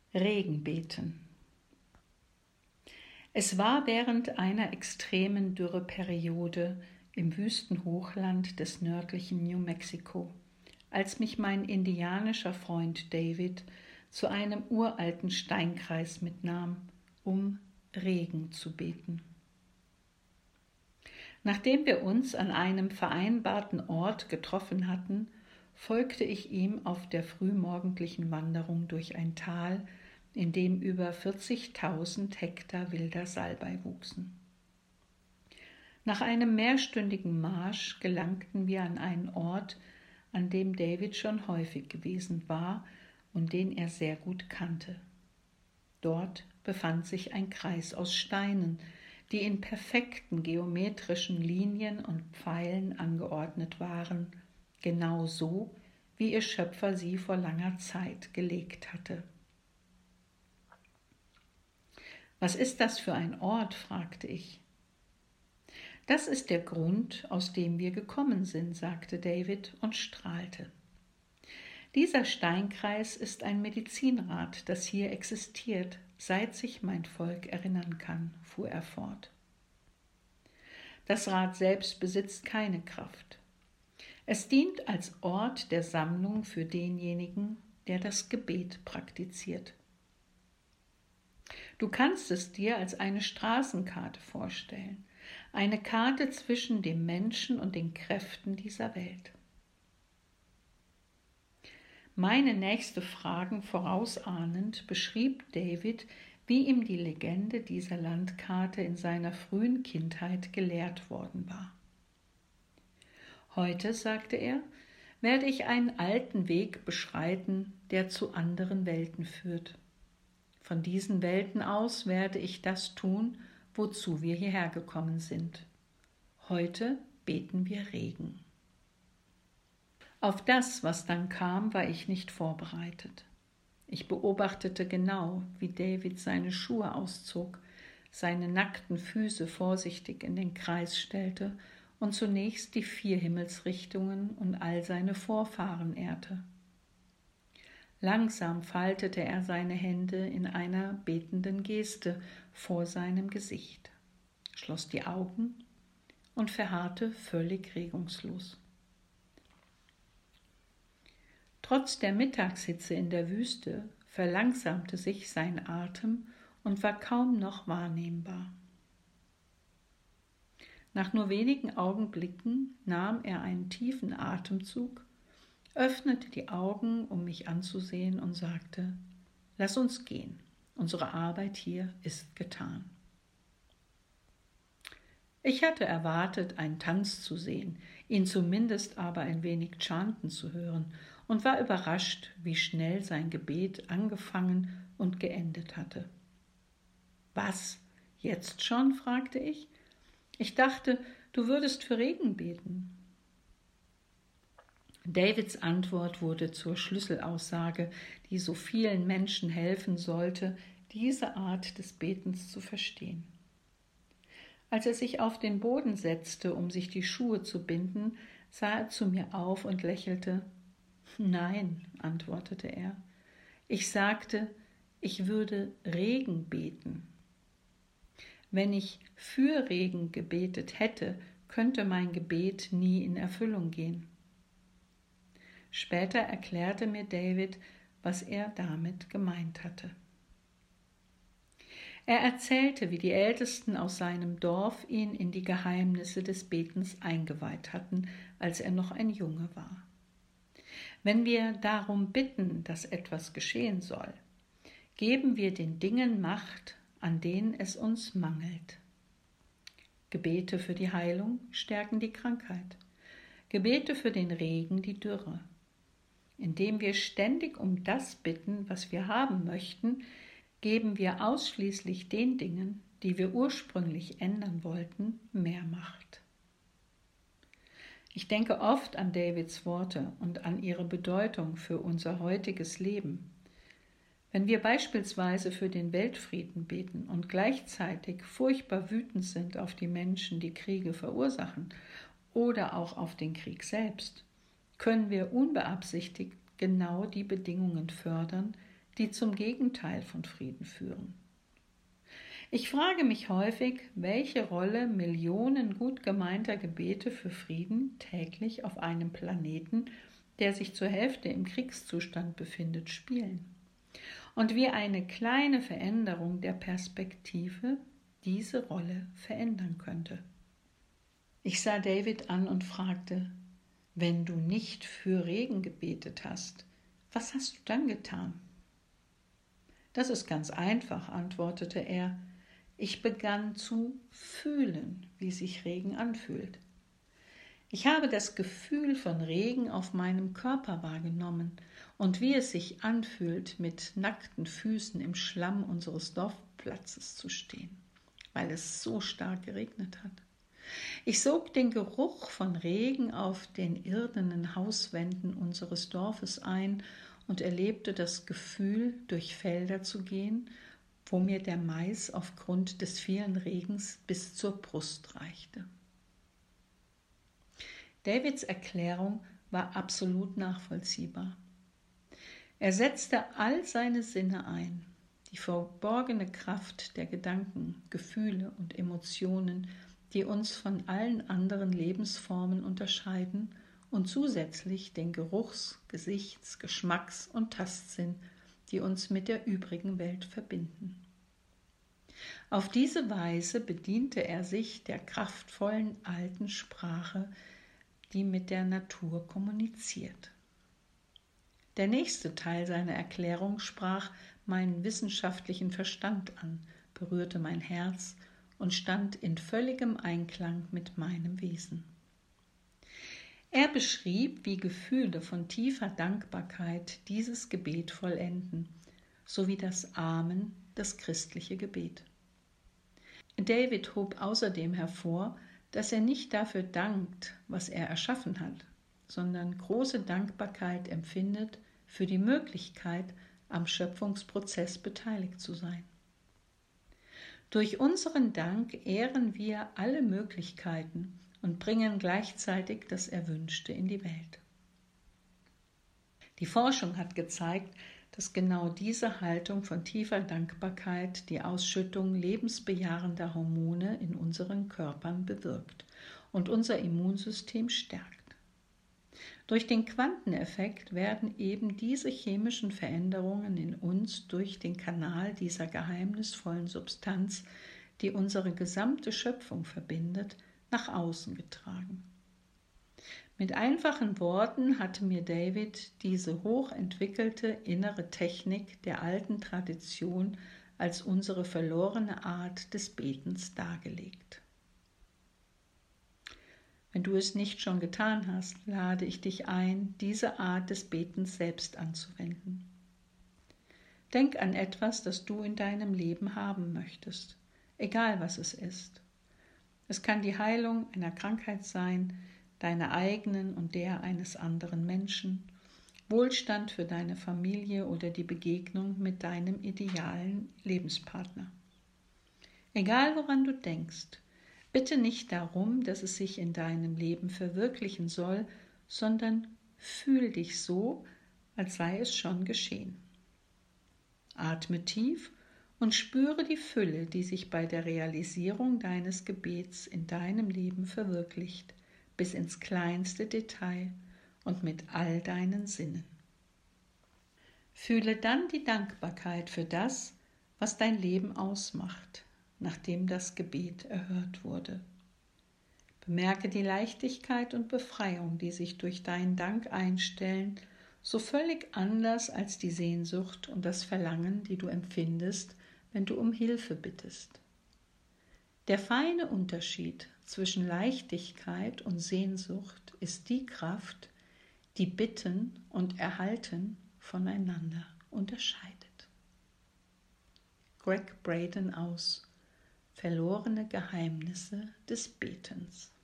Regenbeeten. Es war während einer extremen Dürreperiode im Wüstenhochland des nördlichen New Mexico, als mich mein indianischer Freund David zu einem uralten Steinkreis mitnahm, um Regen zu beten. Nachdem wir uns an einem vereinbarten Ort getroffen hatten, folgte ich ihm auf der frühmorgendlichen Wanderung durch ein Tal, in dem über 40.000 Hektar wilder Salbei wuchsen. Nach einem mehrstündigen Marsch gelangten wir an einen Ort, an dem David schon häufig gewesen war und den er sehr gut kannte. Dort befand sich ein Kreis aus Steinen, die in perfekten geometrischen Linien und Pfeilen angeordnet waren, genau so, wie ihr Schöpfer sie vor langer Zeit gelegt hatte. »Was ist das für ein Ort?« fragte ich. »Das ist der Grund, aus dem wir gekommen sind«, sagte David und strahlte. »Dieser Steinkreis ist ein Medizinrad, das hier existiert, seit sich mein Volk erinnern kann«, fuhr er fort. »Das Rad selbst besitzt keine Kraft. Es dient als Ort der Sammlung für denjenigen, der das Gebet praktiziert. Du kannst es dir als eine Straßenkarte vorstellen, eine Karte zwischen dem Menschen und den Kräften dieser Welt.« Meine nächste Frage vorausahnend beschrieb David, wie ihm die Legende dieser Landkarte in seiner frühen Kindheit gelehrt worden war. »Heute«, sagte er, »werde ich einen alten Weg beschreiten, der zu anderen Welten führt. Von diesen Welten aus werde ich das tun, wozu wir hierher gekommen sind. Heute beten wir Regen.« Auf das, was dann kam, war ich nicht vorbereitet. Ich beobachtete genau, wie David seine Schuhe auszog, seine nackten Füße vorsichtig in den Kreis stellte und zunächst die 4 Himmelsrichtungen und all seine Vorfahren ehrte. Langsam faltete er seine Hände in einer betenden Geste vor seinem Gesicht, schloss die Augen und verharrte völlig regungslos. Trotz der Mittagshitze in der Wüste verlangsamte sich sein Atem und war kaum noch wahrnehmbar. Nach nur wenigen Augenblicken nahm er einen tiefen Atemzug, öffnete die Augen, um mich anzusehen, und sagte: »Lass uns gehen, unsere Arbeit hier ist getan.« Ich hatte erwartet, einen Tanz zu sehen, ihn zumindest aber ein wenig chanten zu hören, und war überrascht, wie schnell sein Gebet angefangen und geendet hatte. »Was, jetzt schon?« fragte ich. »Ich dachte, du würdest für Regen beten.« Davids Antwort wurde zur Schlüsselaussage, die so vielen Menschen helfen sollte, diese Art des Betens zu verstehen. Als er sich auf den Boden setzte, um sich die Schuhe zu binden, sah er zu mir auf und lächelte. »Nein«, antwortete er, »ich sagte, ich würde Regen beten. Wenn ich für Regen gebetet hätte, könnte mein Gebet nie in Erfüllung gehen.« Später erklärte mir David, was er damit gemeint hatte. Er erzählte, wie die Ältesten aus seinem Dorf ihn in die Geheimnisse des Betens eingeweiht hatten, als er noch ein Junge war. Wenn wir darum bitten, dass etwas geschehen soll, geben wir den Dingen Macht, an denen es uns mangelt. Gebete für die Heilung stärken die Krankheit. Gebete für den Regen die Dürre. Indem wir ständig um das bitten, was wir haben möchten, geben wir ausschließlich den Dingen, die wir ursprünglich ändern wollten, mehr Macht. Ich denke oft an Davids Worte und an ihre Bedeutung für unser heutiges Leben. Wenn wir beispielsweise für den Weltfrieden beten und gleichzeitig furchtbar wütend sind auf die Menschen, die Kriege verursachen, oder auch auf den Krieg selbst, können wir unbeabsichtigt genau die Bedingungen fördern, die zum Gegenteil von Frieden führen. Ich frage mich häufig, welche Rolle Millionen gut gemeinter Gebete für Frieden täglich auf einem Planeten, der sich zur Hälfte im Kriegszustand befindet, spielen. Und wie eine kleine Veränderung der Perspektive diese Rolle verändern könnte. Ich sah David an und fragte, wenn du nicht für Regen gebetet hast, was hast du dann getan? Das ist ganz einfach, antwortete er. Ich begann zu fühlen, wie sich Regen anfühlt. Ich habe das Gefühl von Regen auf meinem Körper wahrgenommen und wie es sich anfühlt, mit nackten Füßen im Schlamm unseres Dorfplatzes zu stehen, weil es so stark geregnet hat. Ich sog den Geruch von Regen auf den irdenen Hauswänden unseres Dorfes ein und erlebte das Gefühl, durch Felder zu gehen, wo mir der Mais aufgrund des vielen Regens bis zur Brust reichte. Davids Erklärung war absolut nachvollziehbar. Er setzte all seine Sinne ein, die verborgene Kraft der Gedanken, Gefühle und Emotionen, die uns von allen anderen Lebensformen unterscheiden, und zusätzlich den Geruchs-, Gesichts-, Geschmacks- und Tastsinn, die uns mit der übrigen Welt verbinden. Auf diese Weise bediente er sich der kraftvollen alten Sprache, die mit der Natur kommuniziert. Der nächste Teil seiner Erklärung sprach meinen wissenschaftlichen Verstand an, berührte mein Herz und stand in völligem Einklang mit meinem Wesen. Er beschrieb, wie Gefühle von tiefer Dankbarkeit dieses Gebet vollenden, sowie das Amen, das christliche Gebet. David hob außerdem hervor, dass er nicht dafür dankt, was er erschaffen hat, sondern große Dankbarkeit empfindet für die Möglichkeit, am Schöpfungsprozess beteiligt zu sein. Durch unseren Dank ehren wir alle Möglichkeiten und bringen gleichzeitig das Erwünschte in die Welt. Die Forschung hat gezeigt, dass genau diese Haltung von tiefer Dankbarkeit die Ausschüttung lebensbejahender Hormone in unseren Körpern bewirkt und unser Immunsystem stärkt. Durch den Quanteneffekt werden eben diese chemischen Veränderungen in uns durch den Kanal dieser geheimnisvollen Substanz, die unsere gesamte Schöpfung verbindet, nach außen getragen. Mit einfachen Worten hatte mir David diese hochentwickelte innere Technik der alten Tradition als unsere verlorene Art des Betens dargelegt. Wenn du es nicht schon getan hast, lade ich dich ein, diese Art des Betens selbst anzuwenden. Denk an etwas, das du in deinem Leben haben möchtest, egal was es ist. Es kann die Heilung einer Krankheit sein, deiner eigenen und der eines anderen Menschen, Wohlstand für deine Familie oder die Begegnung mit deinem idealen Lebenspartner. Egal woran du denkst, bitte nicht darum, dass es sich in deinem Leben verwirklichen soll, sondern fühl dich so, als sei es schon geschehen. Atme tief und spüre die Fülle, die sich bei der Realisierung deines Gebets in deinem Leben verwirklicht, bis ins kleinste Detail und mit all deinen Sinnen. Fühle dann die Dankbarkeit für das, was dein Leben ausmacht, nachdem das Gebet erhört wurde. Bemerke die Leichtigkeit und Befreiung, die sich durch deinen Dank einstellen, so völlig anders als die Sehnsucht und das Verlangen, die du empfindest, wenn du um Hilfe bittest. Der feine Unterschied zwischen Leichtigkeit und Sehnsucht ist die Kraft, die Bitten und Erhalten voneinander unterscheidet. Greg Braden aus Verlorene Geheimnisse des Betens.